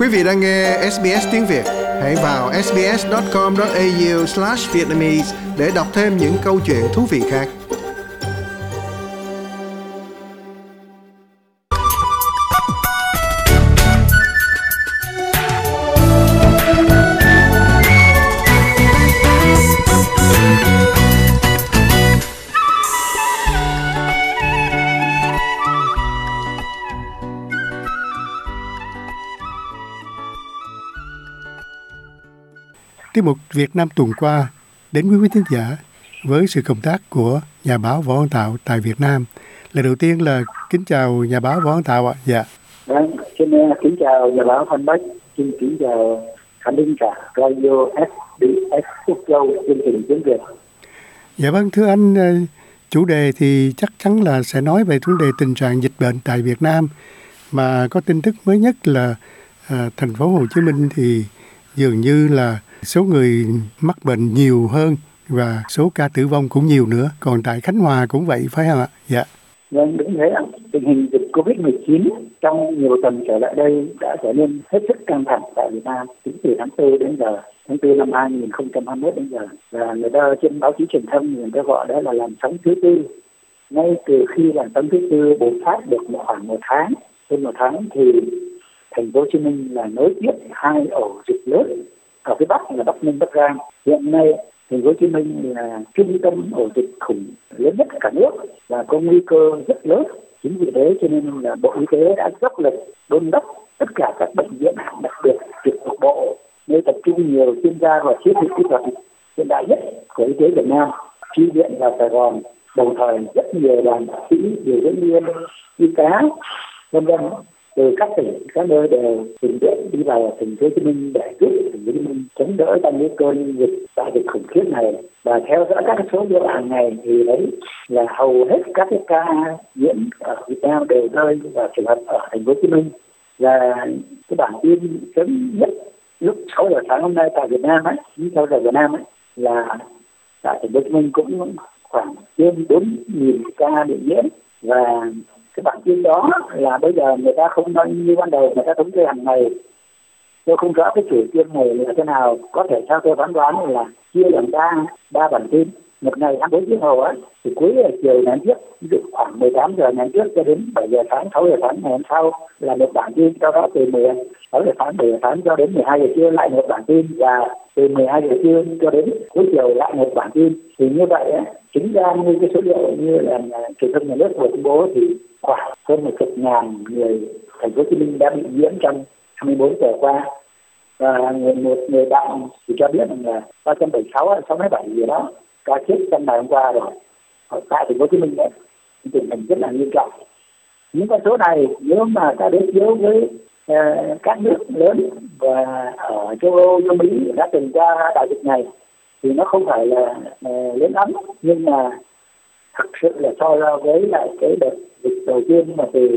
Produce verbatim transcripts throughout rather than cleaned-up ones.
Quý vị đang nghe ét bê ét tiếng Việt. Hãy vào sbs chấm com chấm a u slash vietnamese để đọc thêm những câu chuyện thú vị khác. Tiết mục Việt Nam tuần qua đến quý vị thính giả với sự công tác của nhà báo Võ Văn Tạo tại Việt Nam. Lời đầu tiên là kính chào nhà báo Võ Văn Tạo ạ. Dạ. Vâng, xin kính chào nhà báo Phan Bách, xin kính chào khán thính giả Radio ét bê ét Úc Châu chương trình tiếng Việt. Dạ vâng, thưa anh, chủ đề thì chắc chắn là sẽ nói về vấn đề tình trạng dịch bệnh tại Việt Nam, mà có tin tức mới nhất là à, thành phố Hồ Chí Minh thì dường như là số người mắc bệnh nhiều hơn và số ca tử vong cũng nhiều nữa. Còn tại Khánh Hòa cũng vậy phải không ạ? Dạ. Vâng, đúng thế ạ. Tình hình dịch covid mười chín trong nhiều tuần trở lại đây đã trở nên hết sức căng thẳng tại Việt Nam tính từ tháng tư đến giờ, tháng tư năm hai nghìn không trăm hai mươi mốt đến giờ. Và người ta trên báo chí truyền thông người ta gọi đó là làn sóng thứ tư. Ngay từ khi làn sóng thứ tư bùng phát được khoảng một tháng, hơn một tháng thì thành phố Hồ Chí Minh là nối tiếp hai ổ dịch lớn ở phía Bắc là Bắc Ninh, Bắc Giang. Hiện nay thành phố Hồ Chí Minh là trung tâm ổ dịch khủng lớn nhất cả nước và có nguy cơ rất lớn. Chính vì thế cho nên là Bộ Y tế đã dốc lực đôn đốc tất cả các bệnh viện, đặc biệt trực thuộc bộ, nơi tập trung nhiều chuyên gia và thiết bị kỹ thuật hiện đại nhất của y tế Việt Nam, chi viện vào Sài Gòn. Đồng thời rất nhiều đoàn bác sĩ, điều dưỡng viên, y tá, vân vân từ các tỉnh, các nơi đều tình nguyện đi vào thành phố Hồ Chí Minh để giúp thành phố Hồ Chí Minh chống đỡ trong những cơn dịch đại dịch khủng khiếp này. Và theo dõi các số liệu hàng ngày thì đấy là hầu hết các cái ca nhiễm ở Việt Nam đều rơi vào trường hợp ở thành phố Hồ Chí Minh. Và cái bản tin sớm nhất lúc sáu giờ sáng hôm nay tại Việt Nam ấy, sáu giờ Việt Nam ấy, là tại thành phố Hồ Chí Minh cũng khoảng trên bốn nghìn ca bị nhiễm. Và cái bản tin đó là bây giờ người ta không nói như ban đầu, người ta thống kê hàng ngày. Tôi không rõ cái chủ trương này là thế nào, có thể theo tôi phán đoán là chia làm ba ba bản tin. Một ngày hai mươi bốn tiếng hồ ấy, thì cuối chiều ngày trước, ví dụ khoảng mười tám giờ ngày trước cho đến bảy giờ sáng, sáu giờ sáng ngày hôm sau là một bản tin, sau đó từ mười sáu giờ sáng, bảy giờ sáng cho đến mười hai giờ trưa lại một bản tin, và từ mười hai giờ trưa cho đến cuối chiều lại một bản tin. Thì như vậy ấy, chính ra như cái số liệu như là truyền thông nhà nước vừa công bố thì khoảng hơn một chục ngàn người thành phố Hồ Chí Minh đã bị nhiễm trong hai mươi bốn giờ qua. Và người, một người bạn thì cho biết rằng là ba trăm bảy mươi sáu, sáu mươi bảy gì đó ca chết trong ngày hôm qua rồi ở tại thành phố Hồ Chí Minh đấy, tình hình rất là nghiêm trọng. Những con số này nếu mà ta đối chiếu với uh, các nước lớn và ở châu Âu, châu Mỹ đã từng qua đại dịch này thì nó không phải là uh, lớn lắm, nhưng mà thực sự là so ra với lại cái đợt dịch đầu tiên mà từ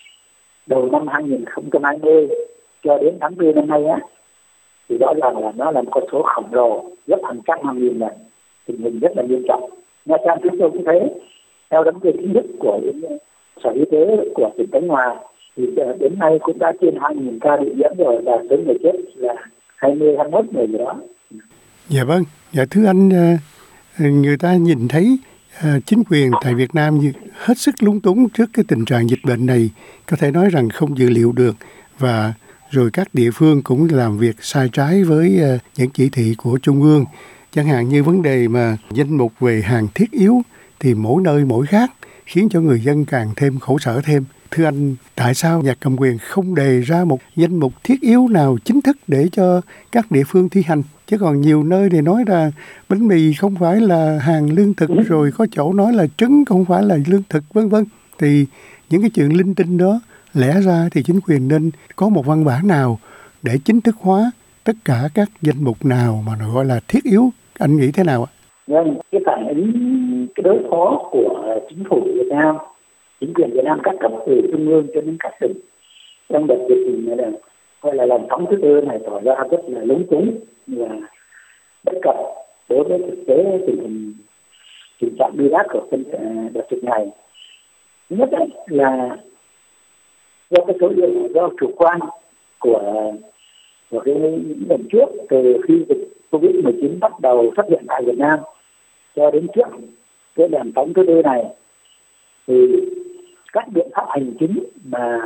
đầu năm hai nghìn không trăm hai mươi cho đến tháng tư năm nay á, thì rõ ràng là nó là một con số khổng lồ, gấp hàng trăm hàng nghìn lần, tình hình rất là nghiêm trọng. Nha Trang chúng tôi cũng thấy theo thống kê chính thức của Sở Y tế của tỉnh Khánh Hòa thì đến nay cũng đã trên hai nghìn ca bị nhiễm rồi, và số người chết là hai mươi, hai mươi mốt người gì đó. Dạ vâng, dạ thưa anh, người ta nhìn thấy chính quyền tại Việt Nam hết sức lúng túng trước cái tình trạng dịch bệnh này, có thể nói rằng không dự liệu được, và rồi các địa phương cũng làm việc sai trái với những chỉ thị của Trung ương. Chẳng hạn như vấn đề mà danh mục về hàng thiết yếu thì mỗi nơi mỗi khác, khiến cho người dân càng thêm khổ sở thêm. Thưa anh, tại sao nhà cầm quyền không đề ra một danh mục thiết yếu nào chính thức để cho các địa phương thi hành? Chứ còn nhiều nơi thì nói là bánh mì không phải là hàng lương thực, rồi có chỗ nói là trứng không phải là lương thực, vân vân. Thì những cái chuyện linh tinh đó, lẽ ra thì chính quyền nên có một văn bản nào để chính thức hóa tất cả các danh mục nào mà nó gọi là thiết yếu. Anh nghĩ thế nào ạ? Vâng, cái phản ứng, cái đối phó của chính phủ Việt Nam, chính quyền Việt Nam các cấp từ trung ương cho đến các tỉnh trong đợt dịch này là gọi là làn sóng thứ tư này tỏ ra rất là lúng túng và bất cập đối với thực tế tình hình tình trạng bi đát của đợt dịch này. Thứ nhất ấy là do cái số liệu do chủ quan của Và cái những lần trước, từ khi dịch covid mười chín bắt đầu xuất hiện tại Việt Nam cho đến trước cái làn sóng thứ tư này, thì các biện pháp hành chính mà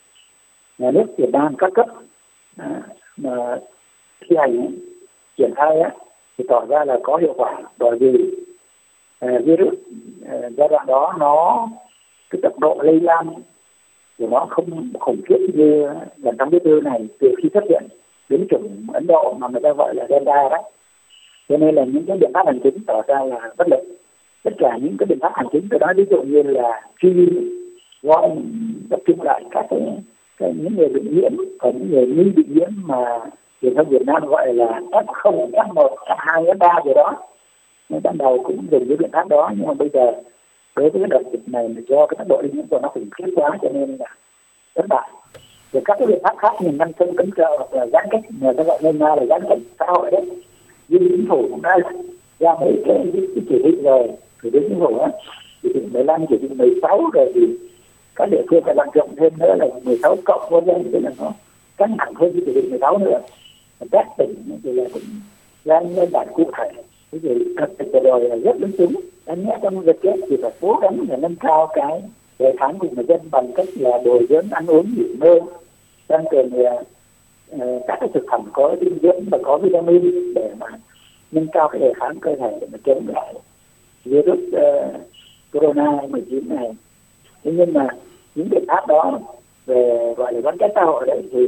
nhà nước Việt Nam các cấp à, mà thi hành triển khai á, thì tỏ ra là có hiệu quả, bởi vì à, virus à, giai đoạn đó nó cái tốc độ lây lan của nó không khủng khiếp như lần trong thứ tư này, từ khi xuất hiện biến chủng Ấn Độ mà người ta gọi là Delta đó. Cho nên là những cái biện pháp hành chính tỏ ra là bất lực. Tất cả những cái biện pháp hành chính tôi nói, ví dụ như là truy gom tập trung lại các cái, cái những người bị nhiễm, còn những người nghi bị nhiễm mà truyền thông Việt Nam gọi là ép không, ép một, ép hai, ép ba gì đó. Nên ban đầu cũng dùng cái biện pháp đó, nhưng mà bây giờ đối với cái đợt dịch này mà do cái tốc độ lây nhiễm của nó khủng khiếp quá, cho nên là thất bại. Rồi các cái biện pháp khác như ngăn sông cấm chợ hoặc là giãn cách, người ta gọi nôm na là giãn cách xã hội đấy, nhưng chính phủ cũng đã ra mấy cái, cái, cái chỉ thị rồi, thủ tướng chính phủ á, chỉ thị mười lăm, chỉ thị mười sáu, rồi thì các địa phương phải vận dụng thêm nữa là mười sáu cộng vân vân, tức là nó căng thẳng hơn cái chỉ thị mười sáu nữa. Các tỉnh thì là cũng ra nhân bản cụ thể. Cái gì thật sự rồi là rất lúng túng. Anh nhẽ trong dịch ấy, thì phải cố gắng để nâng cao cái đề kháng của người dân bằng cách là bồi dưỡng ăn uống nghỉ ngơi, tăng cường uh, các cái thực phẩm có dinh dưỡng và có vitamin để mà nâng cao cái đề kháng cơ thể để mà chống lại virus uh, corona mười chín này. Thế nhưng mà những biện pháp đó về gọi là giãn cách xã hội đấy thì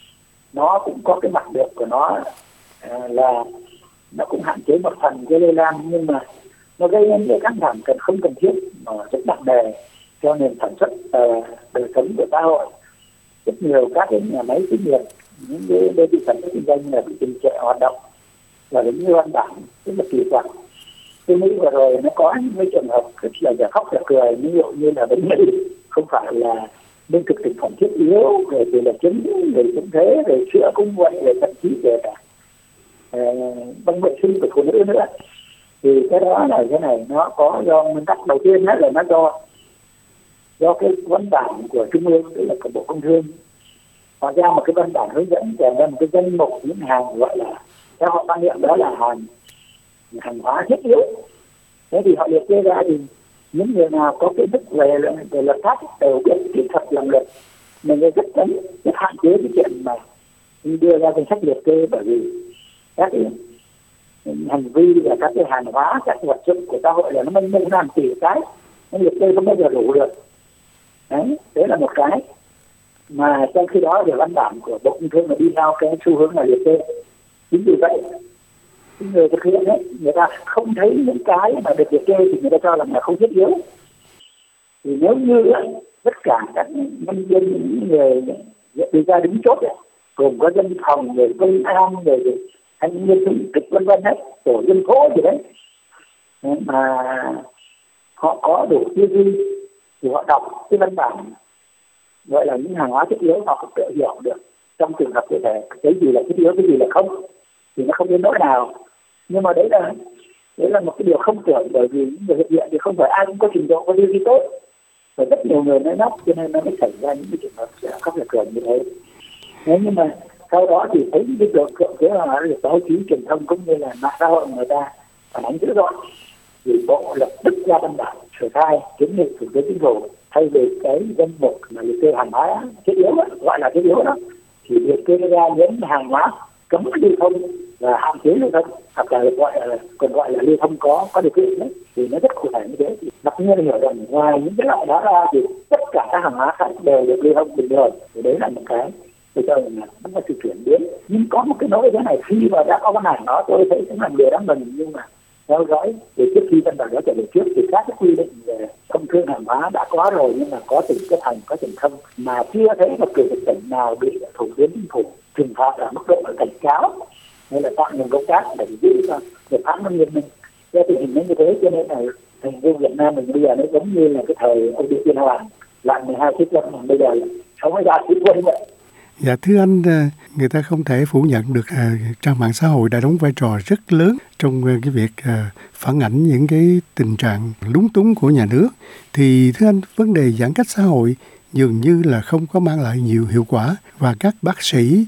nó cũng có cái mặt được của nó, uh, là nó cũng hạn chế một phần cái lây lan, nhưng mà nó gây nên cái căng thẳng cần không cần thiết mà rất nặng nề cho nền sản xuất uh, đời sống của xã hội. Rất nhiều các cái nhà máy xí nghiệp, những cái đơn vị sản xuất kinh doanh là bị đình trệ hoạt động, và đến như văn bản rất là kỳ quặc. Tôi nghĩ vừa rồi nó có những cái trường hợp rất là giả khóc giả cười, ví dụ như là bệnh nhân không phải là lương thực thực phẩm thiết yếu, rồi thì là trứng, rồi cũng thế, rồi sữa cũng vậy, rồi thậm chí về cả băng vệ sinh của phụ nữ nữa. Thì cái đó là cái này nó có do nguyên tắc đầu tiên là nó do do cái văn bản của Trung ương, tức là của Bộ Công Thương, họ ra một cái văn bản hướng dẫn kèm theo một cái danh mục những hàng gọi là theo họ quan niệm đó là hàng hàng hóa thiết yếu. Thế thì họ liệt kê ra thì những người nào có cái đức về về luật pháp đều biết kỹ thuật làm luật, mình rất cấm rất hạn chế cái chuyện mà đưa ra danh sách liệt kê, bởi vì các cái hành vi và các cái hàng hóa, các vật dụng của xã hội là nó mênh mông hàng tỷ cái, nó liệt kê không bao giờ đủ được. Đấy, đấy là một cái mà trong khi đó về văn bản của Bộ Công Thương là đi theo cái xu hướng là liệt kê. Chính vì vậy người thực hiện ấy, người ta không thấy những cái mà được liệt kê thì người ta cho rằng là không thiết yếu. Thì nếu như ấy, tất cả các nhân viên, những người đi ra đứng chốt ấy, gồm có dân phòng, người công an, người thanh niên xung kích vân vân hết, tổ dân phố gì đấy, mà họ có đủ tư duy thì họ đọc cái văn bản gọi là những hàng hóa thiết yếu, họ cũng tự hiểu được trong trường hợp cụ thể cái gì là thiết yếu, cái gì là không, thì nó không đến nỗi nào. Nhưng mà đấy là đấy là một cái điều không tưởng, bởi vì những người thực hiện thì không phải ai cũng có trình độ, có tư duy tốt, và rất nhiều người nói nóc, cho nên nó mới xảy ra những cái trường hợp sẽ không thể tưởng như thế. Nếu nhưng mà sau đó thì thấy cái được thượng kế là được báo chí truyền thông cũng như là mạng xã hội người ta phản ánh dữ dội, thì Bộ lập tức ra văn bản sửa khai kiến nghị Thủ tướng Chính phủ thay vì cái danh mục mà liệt kê hàng hóa thiết yếu đó, gọi là thiết yếu đó, thì liệt kê ra những hàng hóa cấm lưu thông và hạn chế lưu thông, hoặc là gọi là còn gọi là lưu thông có có điều kiện đấy, thì nó rất cụ thể như thế. Thì đặc nhiên là hiểu rằng ngoài những cái loại đó ra thì tất cả các hàng hóa khác đều được lưu thông bình thường. Thì đấy là một cái tôi cho rằng là nó là sự chuyển biến. Nhưng có một cái nỗi thế này, khi mà đã có văn bản đó tôi thấy cũng là điều đáng mừng, nhưng mà theo dõi thì trước khi văn bản đó trở về trước thì các cái quy định về công thương hàng hóa đã có rồi, nhưng mà có tỉnh chấp hành, có tỉnh không, mà chưa thấy một chủ tịch tỉnh nào bị Thủ tướng Chính phủ trừng phạt ở mức độ cảnh cáo hay là tạm ngừng công tác để giữ cho để phán nghiêm minh. Theo tình hình như thế cho nên là thành phố Việt Nam mình bây giờ nó giống như là cái thời ông Đinh Tiên Hoàng lại mười hai sĩ quân, mà bây giờ là sáu mươi ba sĩ quân vậy. Dạ thưa anh, người ta không thể phủ nhận được à, trang mạng xã hội đã đóng vai trò rất lớn trong cái việc à, phản ảnh những cái tình trạng lúng túng của nhà nước. Thì thưa anh, vấn đề giãn cách xã hội dường như là không có mang lại nhiều hiệu quả, và các bác sĩ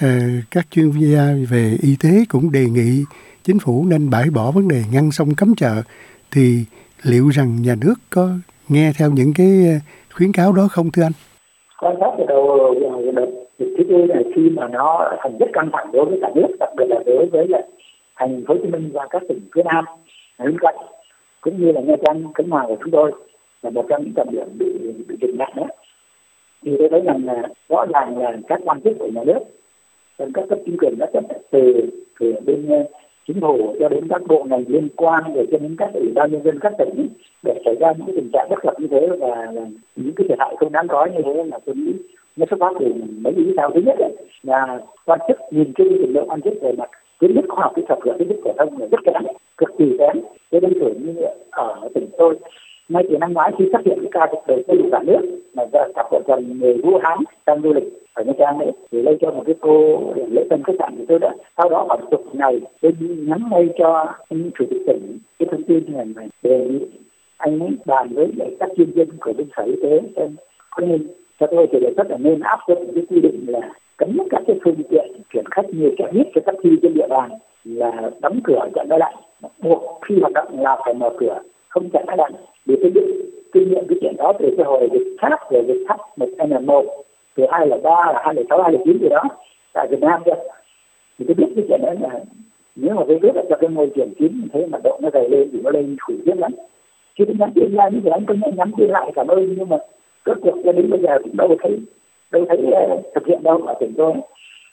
ờ, các chuyên gia về y tế cũng đề nghị chính phủ nên bãi bỏ vấn đề ngăn sông cấm chợ, thì liệu rằng nhà nước có nghe theo những cái khuyến cáo đó không thưa anh? Quan sát từ đầu đợt dịch thứ tư này, khi mà nó thành rất căng thẳng đối với cả nước, đặc biệt là đối với lại thành phố Hồ Chí Minh và các tỉnh phía Nam lân cận, cũng như là Nha Trang, Khánh Hòa của chúng tôi là một trong những trọng điểm bị bị dịch nặng đó. Thì tôi thấy rằng là rõ ràng là các quan chức của nhà nước, các cấp chính quyền đã chấp nhận từ từ bên chính phủ cho đến các bộ ngành liên quan, rồi cho đến các ủy ban nhân dân các tỉnh để xảy ra những cái tình trạng bất cập như thế và là những cái thiệt hại không đáng có như thế, là tôi nghĩ nó xuất phát từ mấy lý do. Thứ nhất là quan chức nhìn chung trình độ quan chức về mặt kiến thức khoa học kỹ thuật và kiến thức phổ thông là rất kém, cực kỳ kém. Tôi đơn cử như ở tỉnh tôi, ngay từ năm ngoái khi phát hiện cái ca dịch đầu tiên của cả nước là cặp vợ chồng người Vũ Hán đang du lịch ở Nha Trang đấy, thì lây cho một cái cô lễ tân khách sạn của tôi đã. Sau đó khoảng chục ngày tôi nhắn ngay cho anh chủ tịch tỉnh cái thông tin này, này đề nghị anh ấy bàn với các chuyên viên của bên sở y tế xem có nên cho tôi thì đề xuất là nên áp dụng cái quy định là cấm các cái phương tiện chuyển khách nhiều chặng nhất cho taxi trên địa bàn là đóng cửa chặn đá lạnh, buộc khi hoạt động là phải mở cửa không chặn đá lạnh. Vì tôi biết kinh nghiệm cái chuyện đó từ cái hồi dịch khác, về dịch H một N một từ hai là ba là hai là sáu hai là chín gì đó tại Việt Nam cơ, thì tôi biết cái chuyện đó là nếu mà virus ở cho cái môi trường kín thế mà độ nó dày lên thì nó lên khủng khiếp lắm. Khi tôi nhắn tin ra như thế anh có nhắn tin lại cảm ơn, nhưng mà kết cuộc cho đến bây giờ cũng đâu thấy đâu thấy uh, thực hiện đâu ở tỉnh tôi.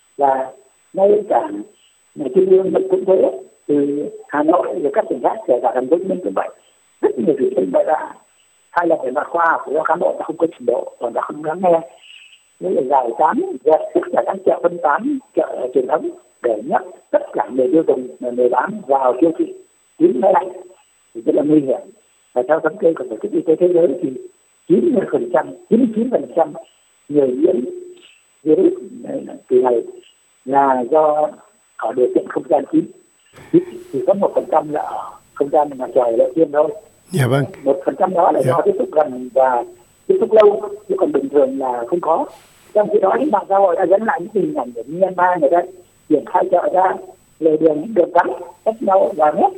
Và ngay cả nhà trung ương cũng thế, từ Hà Nội rồi các tỉnh khác, kể cả thành phố Hồ Chí Minh cũng vậy, rất nhiều thí sinh bày ra hay là về mặt khoa học của cán bộ đã không có trình độ và đã không lắng nghe, nên là giải tán dẹp tất cả các chợ phân tán, chợ truyền thống để nhắc tất cả người tiêu dùng, người bán vào siêu thị kín máy lạnh thì rất là nguy hiểm. Và theo thống kê của tổ chức y tế thế giới thì chín mươi phần trăm, chín mươi chín phần trăm người nhiễm virus kỳ này là do ở điều kiện không gian kín, chỉ có một phần trăm là ở không gian mà trời lại tiên thôi. Dạ vâng. Một phần trăm đó là do tiếp xúc gần và tiếp xúc lâu, chứ còn bình thường là không có. Trong khi đó những mạng xã hội đã dẫn lại những hình ảnh của Myanmar, người ta triển khai chợ ra lề đường những đường cắn cách nhau vài mét.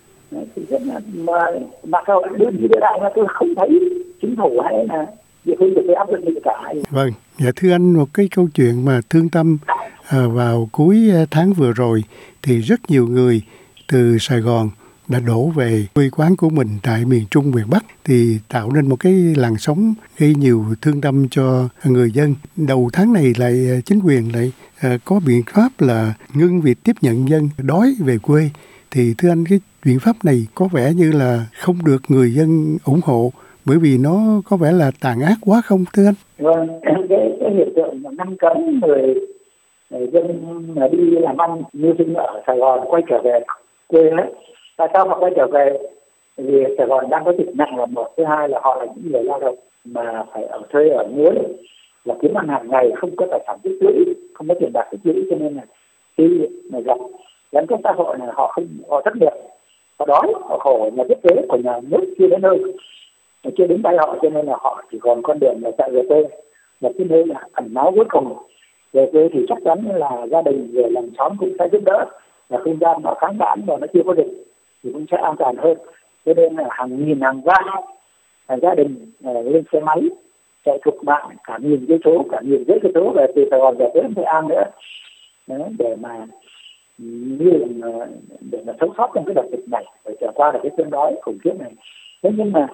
Thì rất là mà mạng xã hội đưa đi đưa lại mà tôi không thấy chính phủ hay là địa phương được áp dụng gì cả. Vâng, dạ thưa anh, một cái câu chuyện mà thương tâm à, vào cuối tháng vừa rồi thì rất nhiều người từ Sài Gòn đã đổ về quê quán của mình tại miền Trung, miền Bắc, thì tạo nên một cái làn sóng gây nhiều thương tâm cho người dân. Đầu tháng này lại chính quyền lại à, có biện pháp là ngưng việc tiếp nhận dân đói về quê. Thì thưa anh, cái biện pháp này có vẻ như là không được người dân ủng hộ, bởi vì nó có vẻ là tàn ác quá không thưa anh? Vâng, cái, cái hiện tượng mà ngăn cấm người, người dân mà đi làm ăn mưu sinh ở Sài Gòn quay trở về quê ấy. Tại sao họ quay trở về? Vì Sài Gòn đang có dịch nặng là một, thứ hai là họ là những người lao động mà phải ở thuê ở muối, là kiếm ăn hàng ngày, không có tài sản tích lũy, không có tiền bạc tích lũy, cho nên là khi mà gặp gắn kết xã hội này họ không họ thất nghiệp, họ đói, họ khổ, nhà thiết kế của nhà nước chưa đến nơi, chưa đến tay họ, cho nên là họ chỉ còn con đường là chạy về quê, và cái nơi là ẩn náu cuối cùng. Về quê thì chắc chắn là gia đình về làng xóm cũng sẽ giúp đỡ, và không gian nó kháng đãn và nó chưa có dịch thì cũng sẽ an toàn hơn. Cho nên là hàng nghìn hàng vạn hàng gia đình uh, lên xe máy chạy thục mạng cả nghìn cây số, cả nghìn rưỡi cây số về từ Sài Gòn về tới Hội An nữa. Đấy, để mà như là để mà sống sót trong cái đợt dịch này, để trở qua được cái cơn đói khủng khiếp này. Thế nhưng mà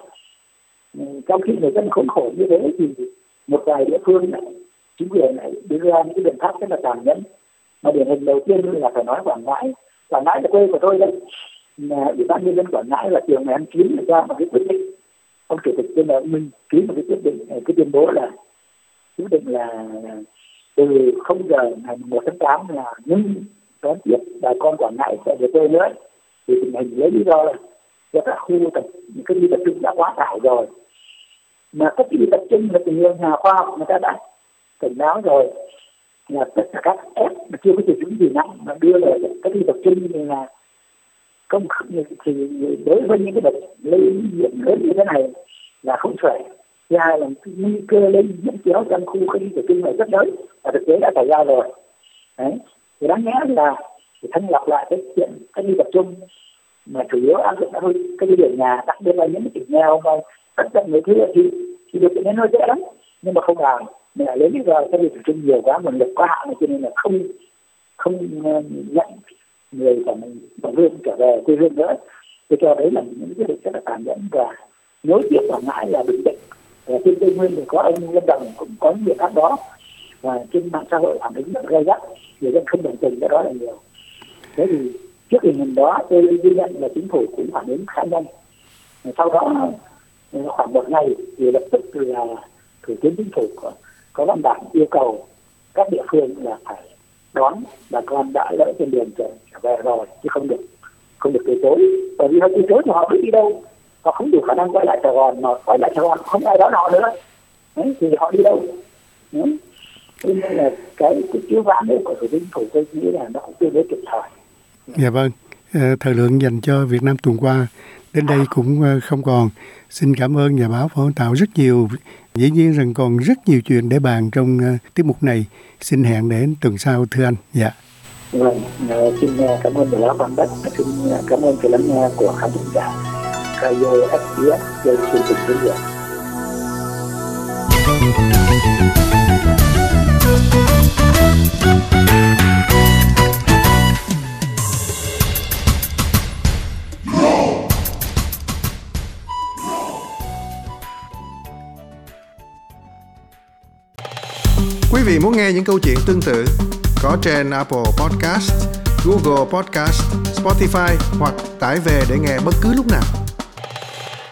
trong khi người dân khốn khổ như thế thì một vài địa phương này, chính quyền này đưa ra những cái biện pháp rất là tàn nhẫn. Mà điển hình đầu tiên là phải nói Quảng Ngãi. Quảng Ngãi là quê của tôi đấy. Ủy ban nhân dân Quảng Ngãi là chiều ngày hai mươi chín ra một cái quyết định, ông chủ tịch Trương Đại Minh ký một cái quyết định, cái tuyên bố là quyết định là từ không giờ ngày một tháng tám là ngưng đón tiếp bà con Quảng Ngãi sẽ về quê nữa. Thì tình hình lấy lý do là do các khu tập những cái đi tập trung đã quá tải rồi, mà các đi tập trung là tình nhiều nhà khoa học người ta đã cảnh báo rồi là tất cả các ép mà chưa có triệu chứng gì nặng mà đưa về các đi tập trung thì là không thì đối với những cái bệnh lây nhiễm lớn như thế này là không phải. Thứ hai là nguy cơ lây nhiễm chéo trong khu cách ly tập trung này rất lớn và thực tế đã xảy ra rồi. Đấy, thì đáng nhẽ là phải thanh lọc lại cái chuyện cách ly tập trung, mà chủ yếu áp dụng cách ly ở nhà, đặc biệt là những cái tỉnh nghèo và tất cả người thứ thì thì được đến hơi dễ lắm, nhưng mà không làm. Nên là lấy lý do cách ly tập trung nhiều quá, nguồn lực quá hạn, cho nên là không không nhận người của mình đồng hương trở về quê hương nữa. Tôi cho đấy là những cái việc rất là tàn nhẫn. Và nối tiếp Quảng Ngãi là Bình Định, và trên Tây Nguyên thì có ông Lâm Đồng cũng có những biện pháp đó, và trên mạng xã hội phản ứng rất gay gắt, người dân không đồng tình cái đó là nhiều. Thế thì trước tình hình đó tôi ghi nhận là chính phủ cũng phản ứng khá nhanh. Sau đó khoảng một ngày thì lập tức là Thủ tướng Chính phủ có, có văn bản yêu cầu các địa phương là phải đón bà con đã lỡ trên đường trở, trở về rồi, chứ không được không được từ chối. Bởi vì họ từ chối thì họ biết đi đâu, họ không đủ khả năng quay lại Sài Gòn, mà quay lại Sài Gòn không ai đón họ nữa. Đấy, thì họ đi đâu? Đấy. Nên là cái, cái cứu vãn đấy của Thủ tướng Chính phủ tôi nghĩ là nó cũng tương đối kịp thời. Dạ vâng, thời lượng dành cho Việt Nam tuần qua đến đây cũng không còn. Xin cảm ơn nhà báo Phạm Văn Tạo rất nhiều. Dĩ nhiên rằng còn rất nhiều chuyện để bàn trong tiết mục này. Xin hẹn đến tuần sau thưa anh. Dạ. Vâng, xin cảm ơn nhà báo Phạm Đất, xin cảm ơn sự lắng nghe của khán giả Radio ét bê ét trên chương trình tiếng Việt. Quý vị muốn nghe những câu chuyện tương tự có trên Apple Podcast, Google Podcast, Spotify hoặc tải về để nghe bất cứ lúc nào.